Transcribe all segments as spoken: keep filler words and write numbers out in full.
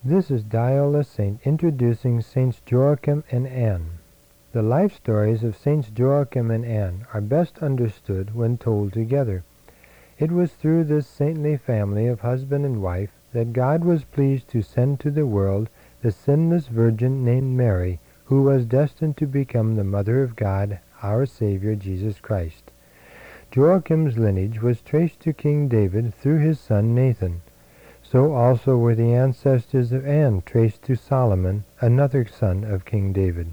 This is Dial a Saint introducing Saints Joachim and Anne. The life stories of Saints Joachim and Anne are best understood when told together. It was through this saintly family of husband and wife that God was pleased to send to the world the sinless virgin named Mary, who was destined to become the Mother of God, our Savior Jesus Christ. Joachim's lineage was traced to King David through his son Nathan. So also were the ancestors of Anne traced to Solomon, another son of King David.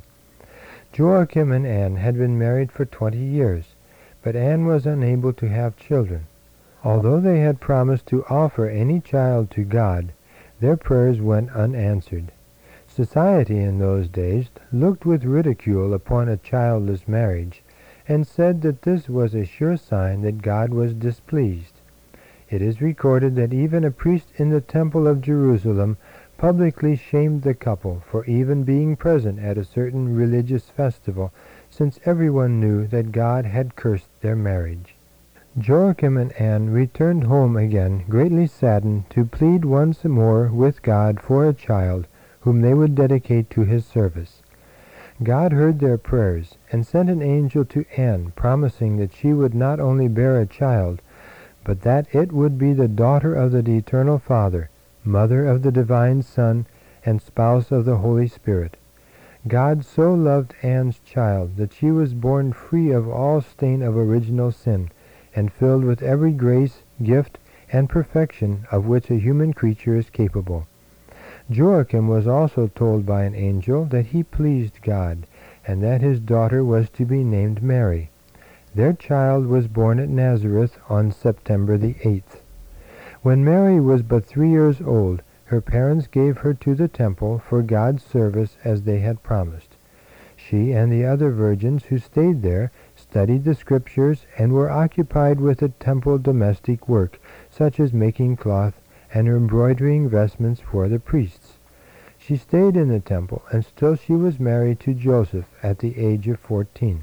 Joachim and Anne had been married for twenty years, but Anne was unable to have children. Although they had promised to offer any child to God, their prayers went unanswered. Society in those days looked with ridicule upon a childless marriage, and said that this was a sure sign that God was displeased. It is recorded that even a priest in the Temple of Jerusalem publicly shamed the couple for even being present at a certain religious festival, since everyone knew that God had cursed their marriage. Joachim and Anne returned home again, greatly saddened, to plead once more with God for a child whom they would dedicate to his service. God heard their prayers and sent an angel to Anne, promising that she would not only bear a child, but that it would be the daughter of the Eternal Father, mother of the Divine Son, and spouse of the Holy Spirit. God so loved Anne's child that she was born free of all stain of original sin, and filled with every grace, gift, and perfection of which a human creature is capable. Joachim was also told by an angel that he pleased God, and that his daughter was to be named Mary. Their child was born at Nazareth on September the eighth. When Mary was but three years old, her parents gave her to the temple for God's service as they had promised. She and the other virgins who stayed there studied the Scriptures and were occupied with the temple domestic work, such as making cloth and embroidering vestments for the priests. She stayed in the temple until she was married to Joseph at the age of fourteen.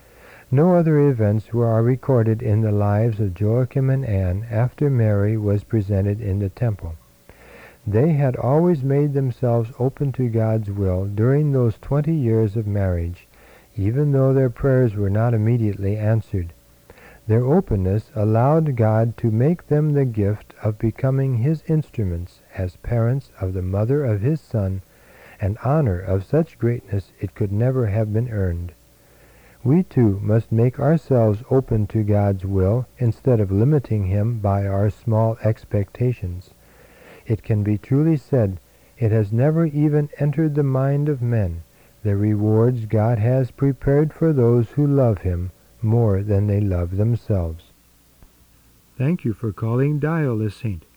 No other events were recorded in the lives of Joachim and Anne after Mary was presented in the temple. They had always made themselves open to God's will during those twenty years of marriage, even though their prayers were not immediately answered. Their openness allowed God to make them the gift of becoming his instruments as parents of the mother of his Son, an honor of such greatness it could never have been earned. We too must make ourselves open to God's will instead of limiting him by our small expectations. It can be truly said, it has never even entered the mind of men the rewards God has prepared for those who love him more than they love themselves. Thank you for calling Dial a Saint.